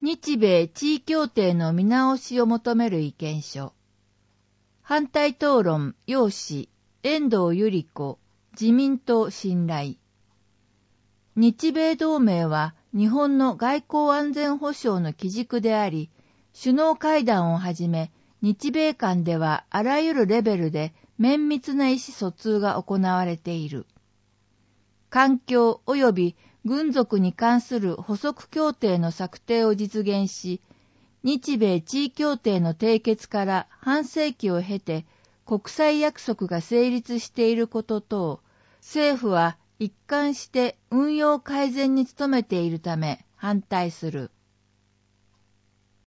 日米地位協定の見直しを求める意見書。反対討論、要旨、遠藤百合子、自民党信頼。日米同盟は日本の外交安全保障の基軸であり、首脳会談をはじめ、日米間ではあらゆるレベルで綿密な意思疎通が行われている。環境及び軍属に関する補足協定の策定を実現し、日米地位協定の締結から半世紀を経て国際約束が成立していること等、政府は一貫して運用改善に努めているため反対する。